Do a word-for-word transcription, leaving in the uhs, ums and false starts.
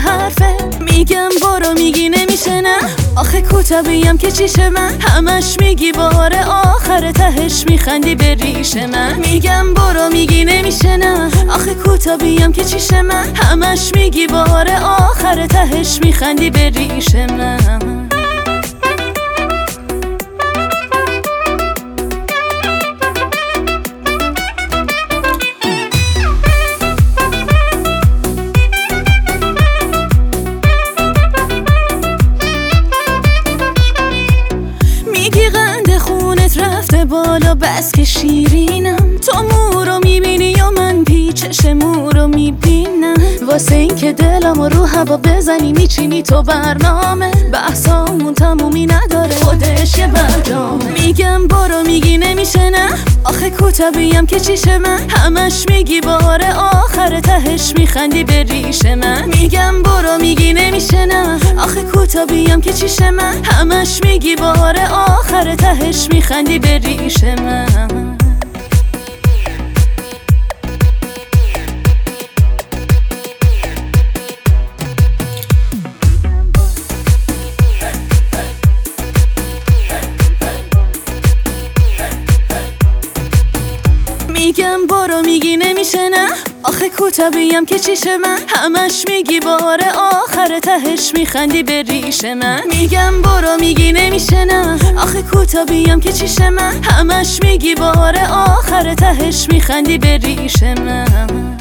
حرفه. میگم برو میگی نمیشه نه، آخه کوتابیم که چیشه من. همش میگی بار آخر تهش میخندی به ریش من. میگم برو میگی نمیشه نه، آخه کوتابیم که چیشه من. همش میگی بار آخر تهش میخندی به ریش من. میگی قند خونت رفته بالا بس که شیرینم. تو مو رو میبینی یا من پیچش مو رو میبینم. واسه این که دلم رو هوا بزنی میچینی تو برنامه. بحثامون تمومی نداره خودش یه برنامه. میگم برو میگی نمیشه نه، آخه کوتابیم که چیشه من. همش میگی بار آخر تهش میخندی به ریش من. میگم برو میگی نمیشه نه، آخه کوتابیم که چیشه من. همش میگی بار آخر تهش میخندی به ریش من. میگم برو میگی نمیشه نه، آخه کوتابیم که چیشه من. همش میگی بار آخر تهش میخندی به ریش من. میگم برو میگی نمیشه نه، آخه کوتابیم که چیشه من. همش میگی بار آخر تهش میخندی به ریش من.